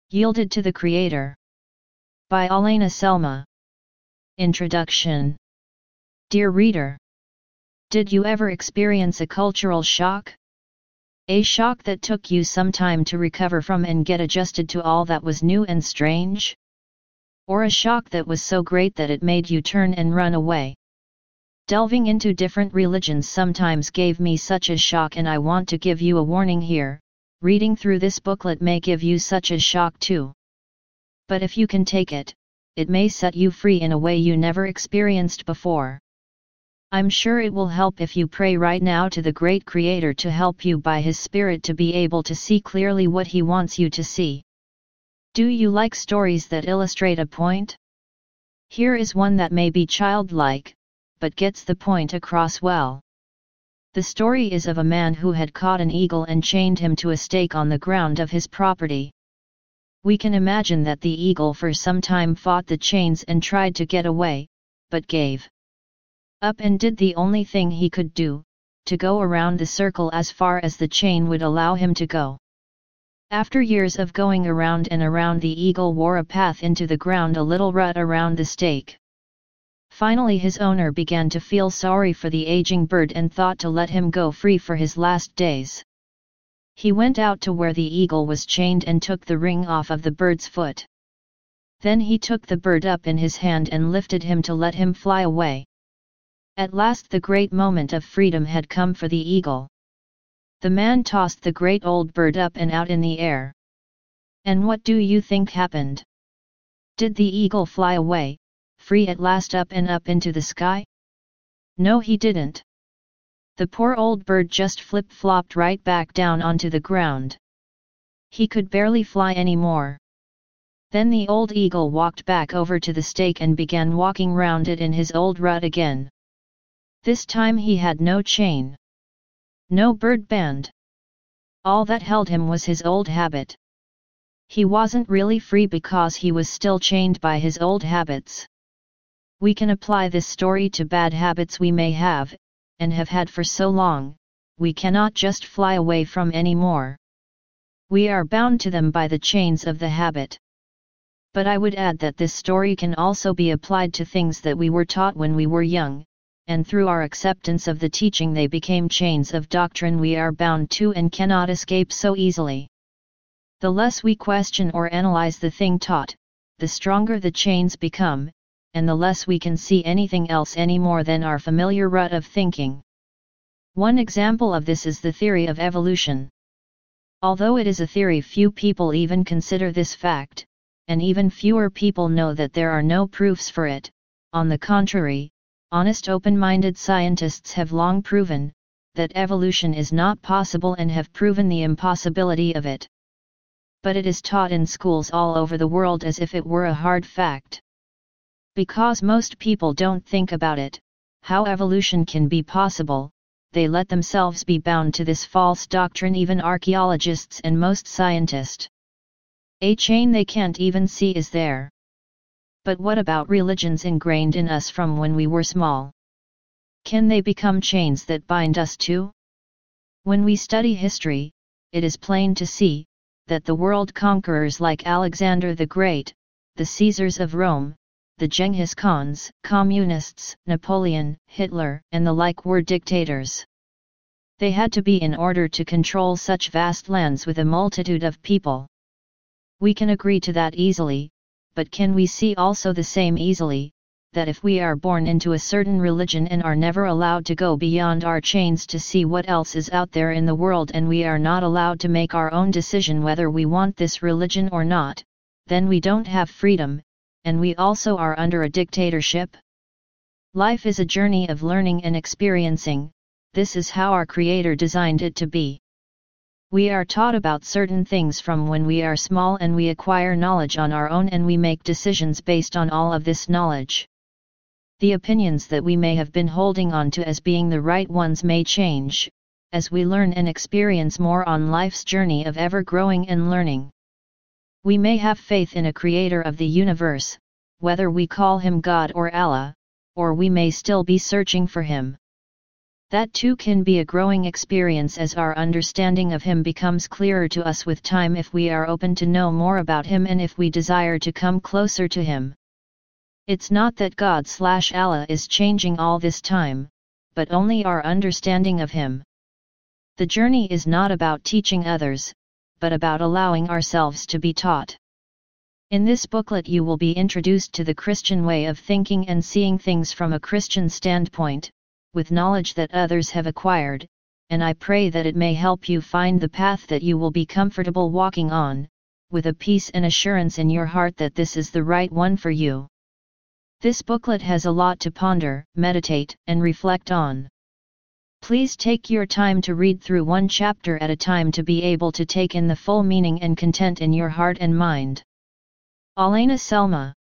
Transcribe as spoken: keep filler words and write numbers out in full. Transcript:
Yielded to the Creator. By Alena Selma. Introduction. Dear reader, did you ever experience a cultural shock? A shock that took you some time to recover from and get adjusted to all that was new and strange? Or a shock that was so great that it made you turn and run away? Delving into different religions sometimes gave me such a shock, and I want to give you a warning here. Reading through this booklet may give you such a shock too. But if you can take it, it may set you free in a way you never experienced before. I'm sure it will help if you pray right now to the great Creator to help you by His Spirit to be able to see clearly what He wants you to see. Do you like stories that illustrate a point? Here is one that may be childlike, but gets the point across well. The story is of a man who had caught an eagle and chained him to a stake on the ground of his property. We can imagine that the eagle for some time fought the chains and tried to get away, but gave up and did the only thing he could do, to go around the circle as far as the chain would allow him to go. After years of going around and around, the eagle wore a path into the ground, a little rut around the stake. Finally his owner began to feel sorry for the aging bird and thought to let him go free for his last days. He went out to where the eagle was chained and took the ring off of the bird's foot. Then he took the bird up in his hand and lifted him to let him fly away. At last the great moment of freedom had come for the eagle. The man tossed the great old bird up and out in the air. And what do you think happened? Did the eagle fly away, free at last, up and up into the sky? No, he didn't. The poor old bird just flip-flopped right back down onto the ground. He could barely fly anymore. Then the old eagle walked back over to the stake and began walking round it in his old rut again. This time he had no chain, no bird band. All that held him was his old habit. He wasn't really free because he was still chained by his old habits. We can apply this story to bad habits we may have, and have had for so long, we cannot just fly away from anymore. We are bound to them by the chains of the habit. But I would add that this story can also be applied to things that we were taught when we were young, and through our acceptance of the teaching they became chains of doctrine we are bound to and cannot escape so easily. The less we question or analyze the thing taught, the stronger the chains become, and the less we can see anything else any more than our familiar rut of thinking. One example of this is the theory of evolution. Although it is a theory, few people even consider this fact, and even fewer people know that there are no proofs for it. On the contrary, honest open-minded scientists have long proven that evolution is not possible and have proven the impossibility of it. But it is taught in schools all over the world as if it were a hard fact. Because most people don't think about it, how evolution can be possible, they let themselves be bound to this false doctrine, even archaeologists and most scientists. A chain they can't even see is there. But what about religions ingrained in us from when we were small? Can they become chains that bind us too? When we study history, it is plain to see that the world conquerors like Alexander the Great, the Caesars of Rome, the Genghis Khans, communists, Napoleon, Hitler, and the like were dictators. They had to be in order to control such vast lands with a multitude of people. We can agree to that easily, but can we see also the same easily, that if we are born into a certain religion and are never allowed to go beyond our chains to see what else is out there in the world, and we are not allowed to make our own decision whether we want this religion or not, then we don't have freedom, and we also are under a dictatorship? Life is a journey of learning and experiencing. This is how our Creator designed it to be. We are taught about certain things from when we are small, and we acquire knowledge on our own, and we make decisions based on all of this knowledge. The opinions that we may have been holding on to as being the right ones may change, as we learn and experience more on life's journey of ever growing and learning. We may have faith in a Creator of the universe, whether we call Him God or Allah, or we may still be searching for Him. That too can be a growing experience as our understanding of Him becomes clearer to us with time if we are open to know more about Him and if we desire to come closer to Him. It's not that God slash Allah is changing all this time, but only our understanding of Him. The journey is not about teaching others, but about allowing ourselves to be taught. In this booklet you will be introduced to the Christian way of thinking and seeing things from a Christian standpoint, with knowledge that others have acquired, and I pray that it may help you find the path that you will be comfortable walking on, with a peace and assurance in your heart that this is the right one for you. This booklet has a lot to ponder, meditate, and reflect on. Please take your time to read through one chapter at a time to be able to take in the full meaning and content in your heart and mind. Alaina Selma.